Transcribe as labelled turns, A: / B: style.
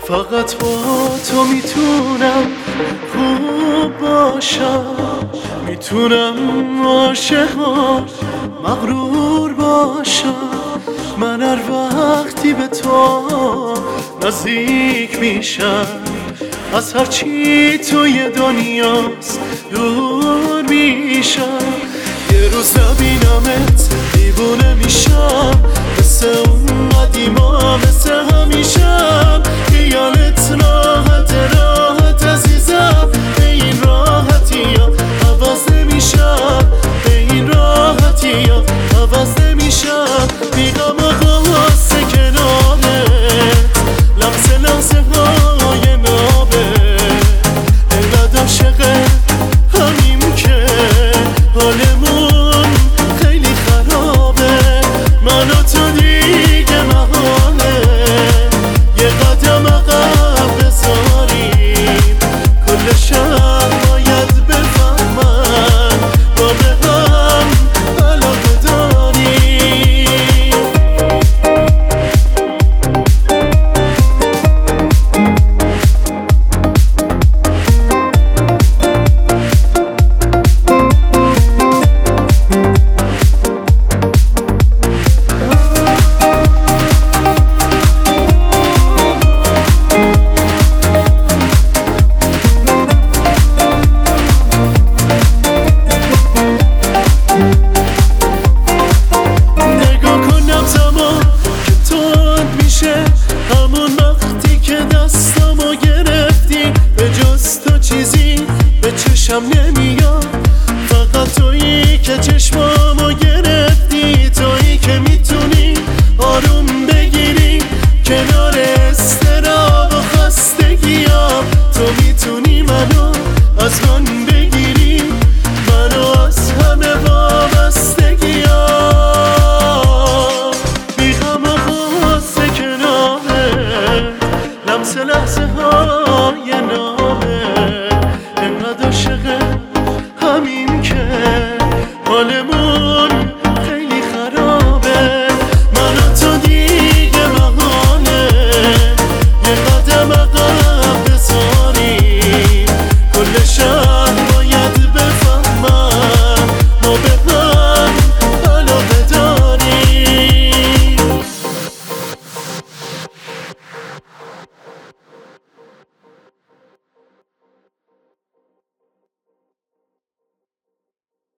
A: فقط با تو میتونم خوب باشم، میتونم عاشق مغرور باشم. من هر وقتی به تو نزدیک میشم، از هرچی توی دنیاست دور میشم. یه روز نبینمت دیوونه میشم، مثل اون قدیما مثل همیشم. خیالت راحت عزیزم، به این راحتی ها عوض نمیشم، به این راحتی ها عوض نمیشم. بیغم آقاسه کنارت، لحظه های نابه، اینقدر عاشق همیم که حالمون خیلی خرابه. من و تو دیگه محاله یه قدم عقب بذاریم، کل شهر باید بفهمن ما به هم علاقه داریم. همون وقتی که دستامو گرفتی، به جز تو چیزی به چشم نمیاد. فقط تویی که چشمامو گرفتی، تویی که میتونی آروم بگیری کنار استراب و خستگیام. تو میتونی منو از من بگیری، منو از همه وابستگیام. بیغم لحظه ها